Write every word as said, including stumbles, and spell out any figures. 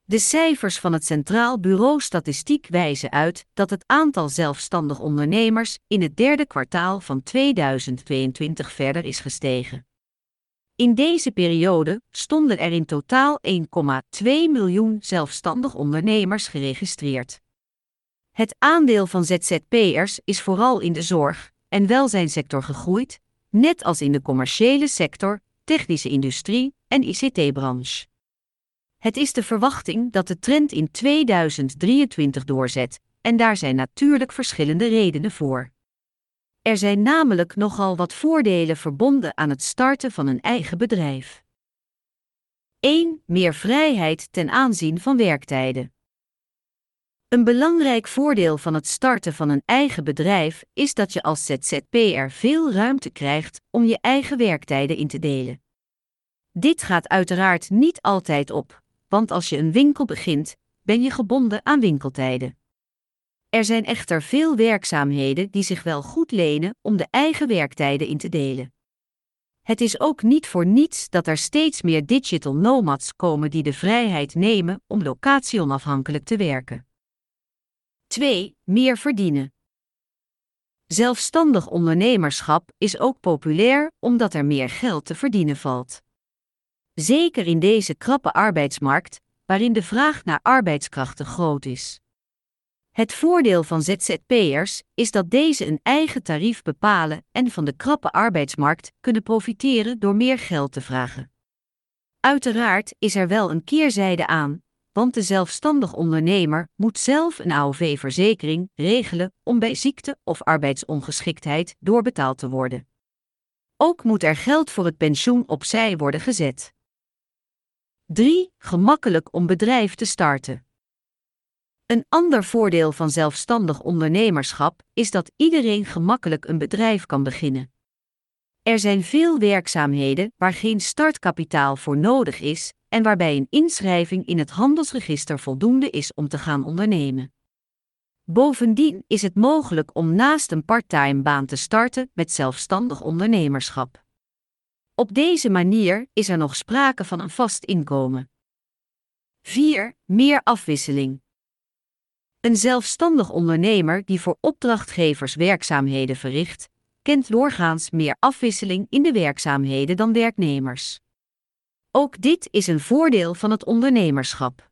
De cijfers van het Centraal Bureau Statistiek wijzen uit dat het aantal zelfstandig ondernemers in het derde kwartaal van tweeduizend tweeëntwintig verder is gestegen. In deze periode stonden er in totaal één komma twee miljoen zelfstandig ondernemers geregistreerd. Het aandeel van Z Z P'ers is vooral in de zorg- en welzijnssector gegroeid, net als in de commerciële sector, technische industrie en I C T-branche. Het is de verwachting dat de trend in tweeduizend drieëntwintig doorzet, en daar zijn natuurlijk verschillende redenen voor. Er zijn namelijk nogal wat voordelen verbonden aan het starten van een eigen bedrijf. één. Meer vrijheid ten aanzien van werktijden. Een belangrijk voordeel van het starten van een eigen bedrijf is dat je als Z Z P'er veel ruimte krijgt om je eigen werktijden in te delen. Dit gaat uiteraard niet altijd op, want als je een winkel begint, ben je gebonden aan winkeltijden. Er zijn echter veel werkzaamheden die zich wel goed lenen om de eigen werktijden in te delen. Het is ook niet voor niets dat er steeds meer digital nomads komen die de vrijheid nemen om locatie-onafhankelijk te werken. twee. Meer verdienen. Zelfstandig ondernemerschap is ook populair omdat er meer geld te verdienen valt. Zeker in deze krappe arbeidsmarkt, waarin de vraag naar arbeidskrachten groot is. Het voordeel van Z Z P'ers is dat deze een eigen tarief bepalen en van de krappe arbeidsmarkt kunnen profiteren door meer geld te vragen. Uiteraard is er wel een keerzijde aan, want de zelfstandig ondernemer moet zelf een A O V-verzekering regelen om bij ziekte of arbeidsongeschiktheid doorbetaald te worden. Ook moet er geld voor het pensioen opzij worden gezet. drie. Gemakkelijk om bedrijf te starten. Een ander voordeel van zelfstandig ondernemerschap is dat iedereen gemakkelijk een bedrijf kan beginnen. Er zijn veel werkzaamheden waar geen startkapitaal voor nodig is en waarbij een inschrijving in het handelsregister voldoende is om te gaan ondernemen. Bovendien is het mogelijk om naast een parttime baan te starten met zelfstandig ondernemerschap. Op deze manier is er nog sprake van een vast inkomen. vier. Meer afwisseling. Een zelfstandig ondernemer die voor opdrachtgevers werkzaamheden verricht, kent doorgaans meer afwisseling in de werkzaamheden dan werknemers. Ook dit is een voordeel van het ondernemerschap.